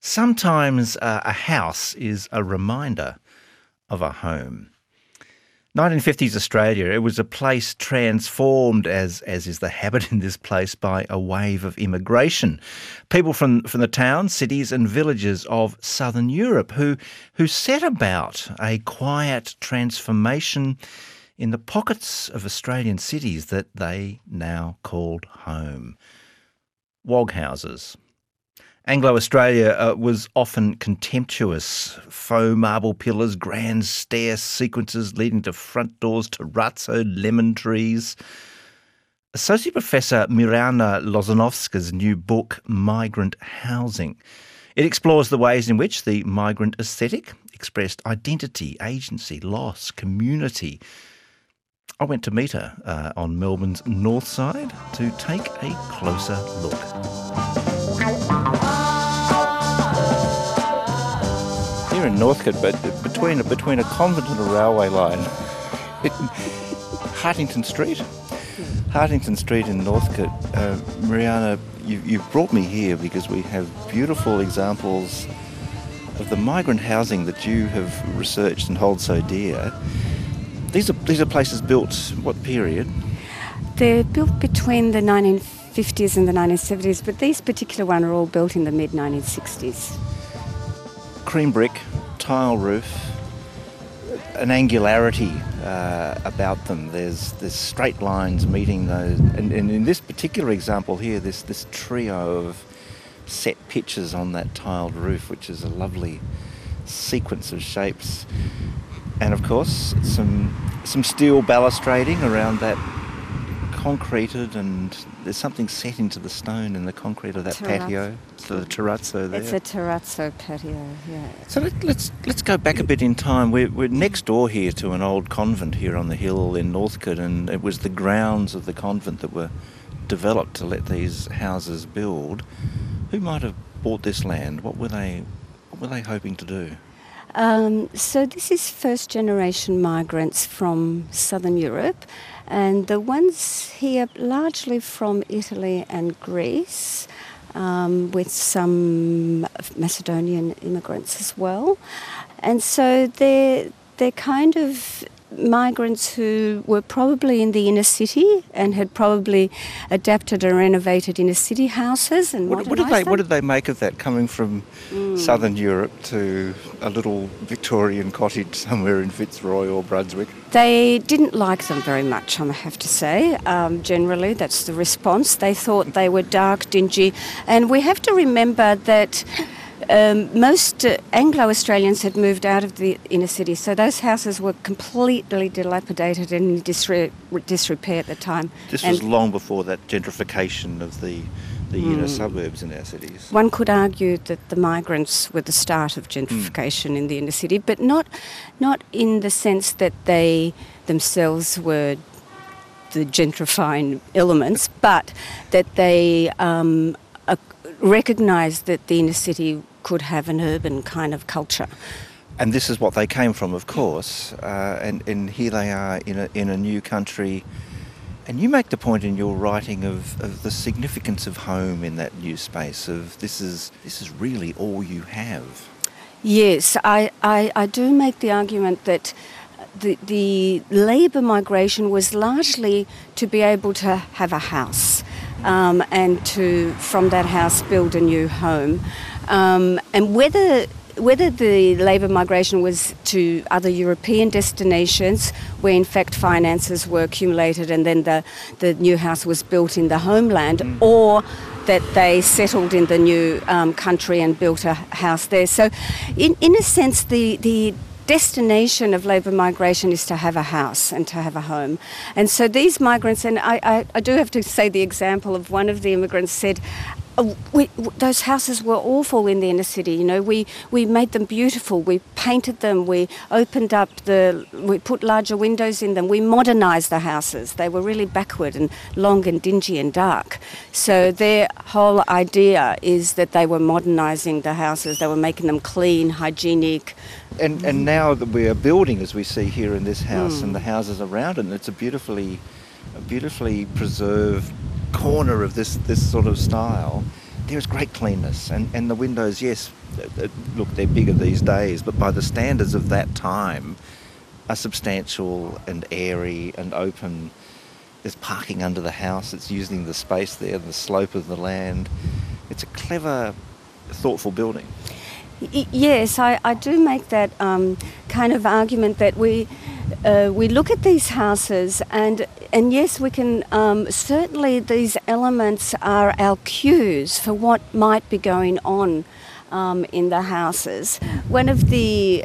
Sometimes a house is a reminder of a home. 1950s Australia, it was a place transformed, as is the habit in this place, by a wave of immigration. People from the towns, cities and villages of southern Europe who set about a quiet transformation in the pockets of Australian cities that they now called home. Wog houses. Anglo-Australia was often contemptuous. Faux marble pillars, grand stair sequences leading to front doors, terrazzo, lemon trees. Associate Professor Mirjana Lozanovska's new book, Migrant Housing. It explores the ways in which the migrant aesthetic expressed identity, agency, loss, community. I went to meet her on Melbourne's north side to take a closer look. Here in Northcote, but between a convent and a railway line, Hartington Street in Northcote. Mirjana, you've brought me here because we have beautiful examples of the migrant housing that you have researched and hold so dear. These are places built what period? They're built between the 1950s and the 1970s, but these particular ones are all built in the mid-1960s. Cream brick, tile roof, an angularity about them. There's straight lines meeting those, and in this particular example here, this trio of set pitches on that tiled roof, which is a lovely sequence of shapes, and of course some steel balustrading around that concreted, and there's something set into the stone in the concrete of that patio. So the terrazzo there. It's a terrazzo patio, yeah. So let's go back a bit in time. We're next door here to an old convent here on the hill in Northcote, and it was the grounds of the convent that were developed to let these houses build. Who might have bought this land? What were they hoping to do? So this is first-generation migrants from southern Europe, and the ones here largely from Italy and Greece, with some Macedonian immigrants as well. And so they're kind of migrants who were probably in the inner city and had probably adapted and renovated inner city houses and modernised them. What did they make of that, coming from southern Europe to a little Victorian cottage somewhere in Fitzroy or Brunswick? They didn't like them very much, I have to say. Generally, that's the response. They thought they were dark, dingy, and we have to remember that most Anglo-Australians had moved out of the inner city, so those houses were completely dilapidated and in disrepair at the time. This was long before that gentrification of the inner suburbs in our cities. One could argue that the migrants were the start of gentrification in the inner city, but not in the sense that they themselves were the gentrifying elements, but that they recognised that the inner city could have an urban kind of culture. And this is what they came from, of course, and here they are in a new country. And you make the point in your writing of the significance of home in that new space, of this is really all you have. Yes, I do make the argument that the labour migration was largely to be able to have a house and to, from that house, build a new home. And whether the labour migration was to other European destinations where in fact finances were accumulated and then the new house was built in the homeland, or that they settled in the new country and built a house there. So in a sense, the destination of labour migration is to have a house and to have a home. And so these migrants, and I do have to say the example of one of the immigrants said, those houses were awful in the inner city. You know, we made them beautiful. We painted them. We opened up we put larger windows in them. We modernised the houses. They were really backward and long and dingy and dark. So their whole idea is that they were modernising the houses. They were making them clean, hygienic. And now that we are building, as we see here in this house and the houses around it, and it's a beautifully preserved corner of this sort of style. there's great cleanness, and the windows, yes, look, they're bigger these days, but by the standards of that time, are substantial and airy and open. There's parking under the house. It's using the space there, the slope of the land. It's a clever, thoughtful building. Yes, I do make that kind of argument that we look at these houses and yes, we can certainly these elements are our cues for what might be going on in the houses. One of the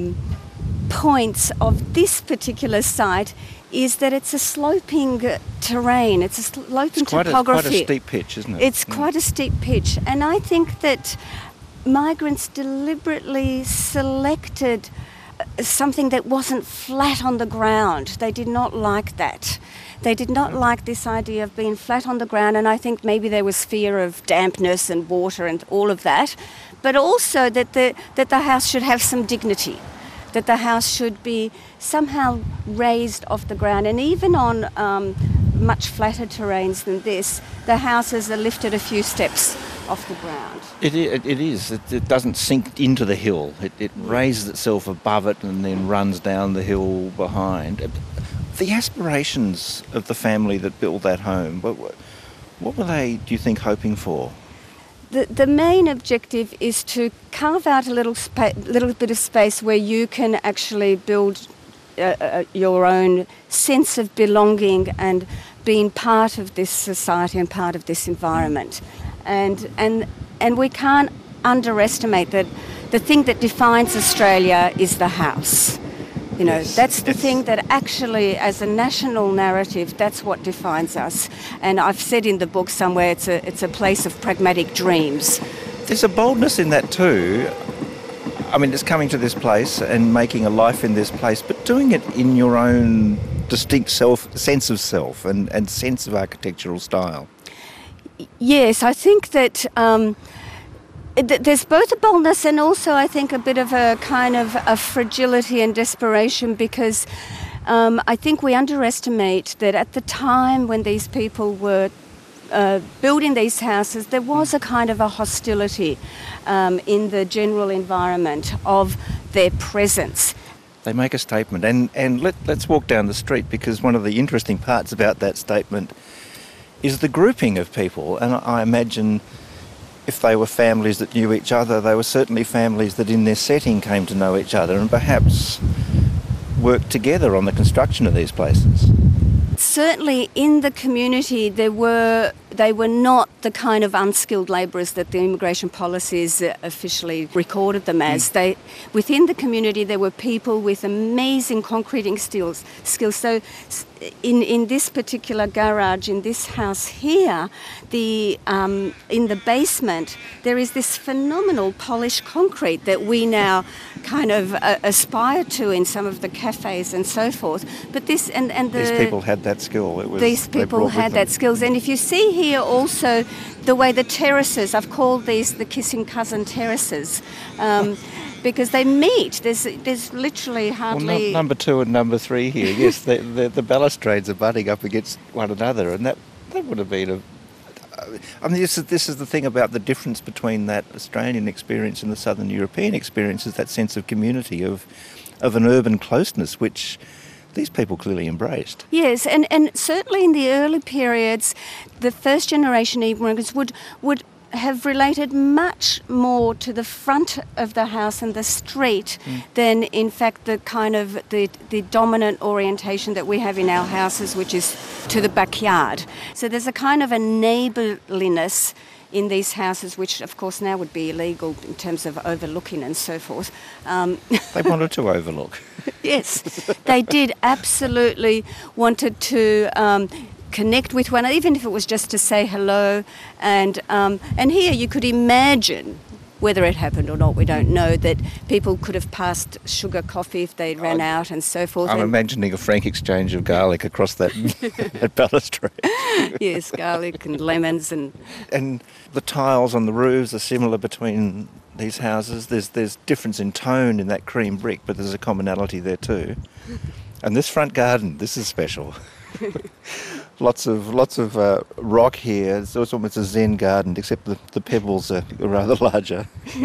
points of this particular site is that it's a sloping terrain. It's a sloping topography. It's quite a steep pitch, isn't it? It's quite a steep pitch, and I think that migrants deliberately selected something that wasn't flat on the ground. They did not like that. They did not like this idea of being flat on the ground, and I think maybe there was fear of dampness and water and all of that, but also that the house should have some dignity, that the house should be somehow raised off the ground. And even on much flatter terrains than this, the houses are lifted a few steps off the ground. It is. It doesn't sink into the hill. It raises itself above it and then runs down the hill behind. The aspirations of the family that built that home, what were they, do you think, hoping for? The main objective is to carve out a little bit of space where you can actually build your own sense of belonging and being part of this society and part of this environment. And we can't underestimate that the thing that defines Australia is the house. You know, yes, that's the thing that actually, as a national narrative, that's what defines us. And I've said in the book somewhere, it's a place of pragmatic dreams. There's a boldness in that too. I mean, it's coming to this place and making a life in this place, but doing it in your own distinct sense of self and sense of architectural style. Yes, I think that there's both a boldness and also, I think, a bit of a kind of a fragility and desperation, because I think we underestimate that at the time when these people were building these houses, there was a kind of a hostility in the general environment of their presence. They make a statement, and let's walk down the street, because one of the interesting parts about that statement is the grouping of people. And I imagine if they were families that knew each other, they were certainly families that in their setting came to know each other and perhaps worked together on the construction of these places. Certainly in the community they were not the kind of unskilled labourers that the immigration policies officially recorded them as. Within the community there were people with amazing concreting skills. So in this particular garage, in this house here, in the basement, there is this phenomenal polished concrete that we now kind of aspire to in some of the cafes and so forth. But these people had that skill. These people had that skills, and if you see here also the way the terraces, I've called these the kissing cousin terraces. Because they meet. There's literally hardly... Well, number 2 and number 3 here, yes, the balustrades are butting up against one another, and that would have been I mean, this is the thing about the difference between that Australian experience and the Southern European experience, is that sense of community, of an urban closeness, which these people clearly embraced. Yes, and certainly in the early periods, the first generation immigrants would have related much more to the front of the house and the street than in fact the kind of the dominant orientation that we have in our houses, which is to the backyard. So there's a kind of a neighbourliness in these houses, which of course now would be illegal in terms of overlooking and so forth. They wanted to overlook. Yes, they did absolutely wanted to connect with one, even if it was just to say hello. And here you could imagine, whether it happened or not, we don't know, that people could have passed sugar coffee if they ran out and so forth. I'm imagining a frank exchange of garlic across that balustrade. Yes, garlic and lemons. And the tiles on the roofs are similar between these houses. There's difference in tone in that cream brick, but there's a commonality there too. And this front garden, this is special. Lots of rock here. It's almost a Zen garden, except the pebbles are rather larger.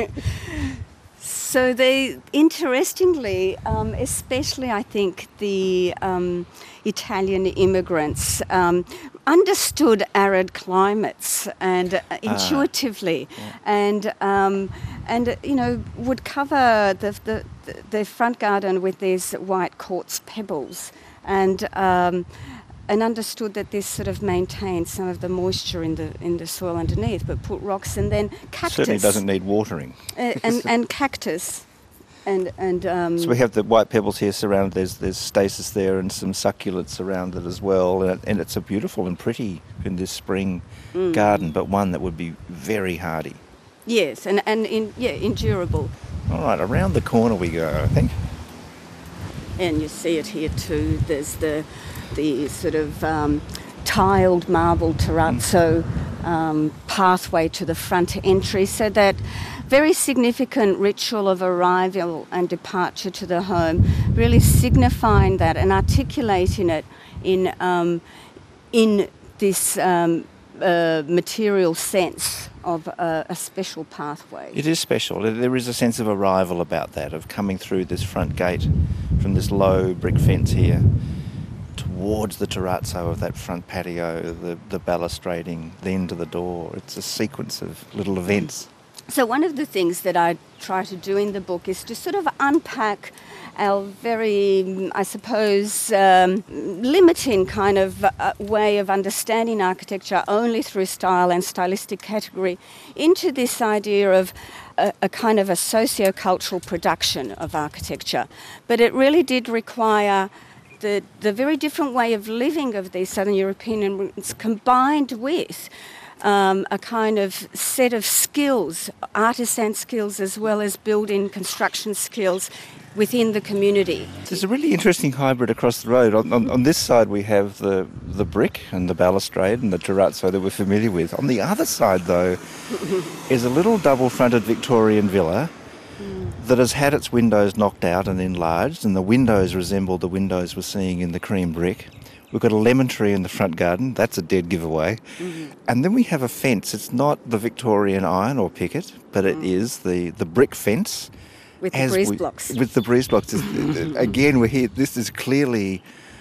So they, interestingly, especially I think the Italian immigrants understood arid climates and intuitively, and would cover the front garden with these white quartz pebbles, and understood that this sort of maintained some of the moisture in the soil underneath, but put rocks and then cactus. Certainly doesn't need watering. And cactus. So we have the white pebbles here surrounded. There's stasis there and some succulents around it as well, and it's a beautiful and pretty in this spring garden, but one that would be very hardy. Yes, and endurable. All right, around the corner we go, I think. And you see it here too. There's the sort of tiled marble terrazzo pathway to the front entry, so that very significant ritual of arrival and departure to the home, really signifying that and articulating it in this material sense of a special pathway. It is special. There is a sense of arrival about that, of coming through this front gate from this low brick fence here towards the terrazzo of that front patio, the balustrading, then to the door. It's a sequence of little events. So one of the things that I try to do in the book is to sort of unpack our very, I suppose, limiting kind of way of understanding architecture only through style and stylistic category into this idea of a kind of a socio-cultural production of architecture. But it really did require the very different way of living of these Southern European immigrants combined with a kind of set of skills, artisan skills as well as building construction skills within the community. There's a really interesting hybrid across the road. On this side we have the brick and the balustrade and the terrazzo that we're familiar with. On the other side, though, is a little double-fronted Victorian villa that has had its windows knocked out and enlarged, and the windows resemble the windows we're seeing in the cream brick. We've got a lemon tree in the front garden. That's a dead giveaway. Mm-hmm. And then we have a fence. It's not the Victorian iron or picket, but it is the brick fence. With the breeze blocks. With the breeze blocks. Again, we're here. This is clearly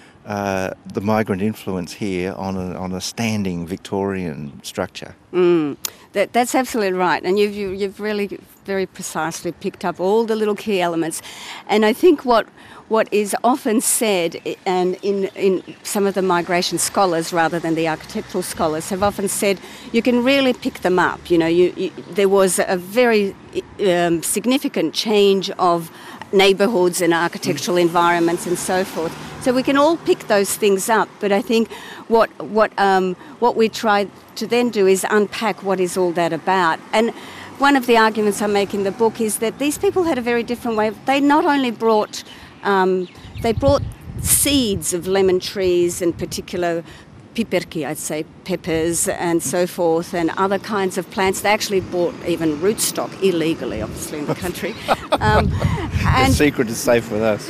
the migrant influence here on a standing Victorian structure. That's absolutely right. And you've really very precisely picked up all the little key elements. And I think what is often said, and in some of the migration scholars rather than the architectural scholars have often said, you can really pick them up. You know, there was a very significant change of neighbourhoods and architectural environments and so forth. So we can all pick those things up. But I think what we try to then do is unpack what is all that about. And one of the arguments I make in the book is that these people had a very different way. They not only brought seeds of lemon trees and particular piperki, I'd say, peppers and so forth, and other kinds of plants. They actually bought even rootstock illegally, obviously, in the country. The secret is safe with us.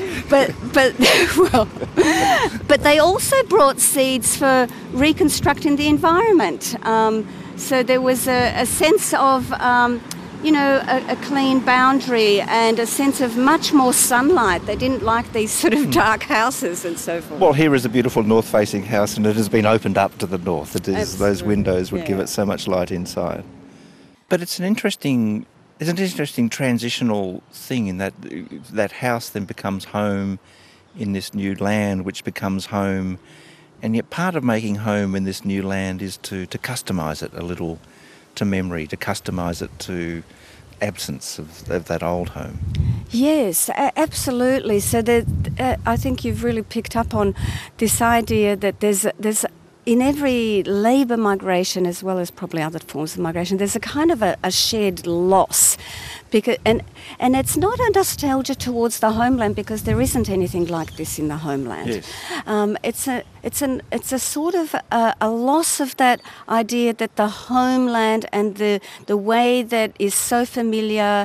But they also brought seeds for reconstructing the environment. So there was a sense of a clean boundary and a sense of much more sunlight. They didn't like these sort of dark houses and so forth. Well, here is a beautiful north-facing house, and it has been opened up to the north. It is, those windows would give it so much light inside. But it's an interesting transitional thing in that house then becomes home in this new land, which becomes home. And yet part of making home in this new land is to customise it a little to memory, to customise it to absence of that old home. Yes, absolutely. So I think you've really picked up on this idea that there's in every labour migration, as well as probably other forms of migration, there's a kind of a shared loss. And it's not a nostalgia towards the homeland, because there isn't anything like this in the homeland. Yes. It's a sort of a loss of that idea that the homeland and the way that is so familiar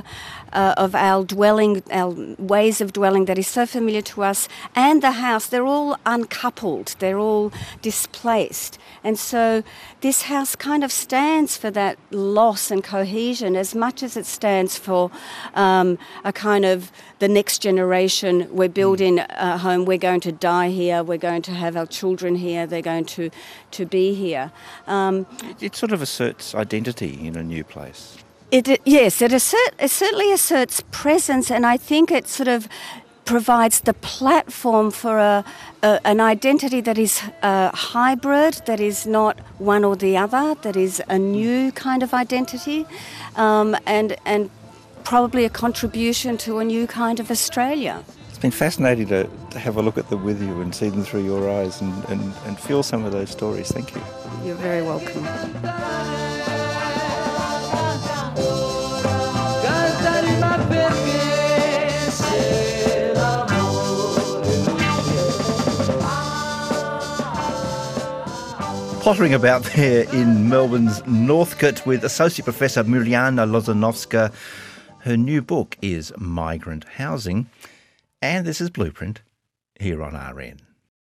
of our dwelling, our ways of dwelling that is so familiar to us, and the house, they're all uncoupled, they're all displaced. And so this house kind of stands for that loss and cohesion as much as it stands for a kind of the next generation. We're building a home, we're going to die here, we're going to have our children here, they're going to be here. It sort of asserts identity in a new place. Yes, it certainly asserts presence, and I think it sort of provides the platform for an identity that is hybrid, that is not one or the other, that is a new kind of identity, and probably a contribution to a new kind of Australia. It's been fascinating to have a look at them with you and see them through your eyes and feel some of those stories. Thank you. You're very welcome. Pottering about there in Melbourne's Northcote with Associate Professor Mirjana Lozanovska. Her new book is Migrant Housing. And this is Blueprint here on RN.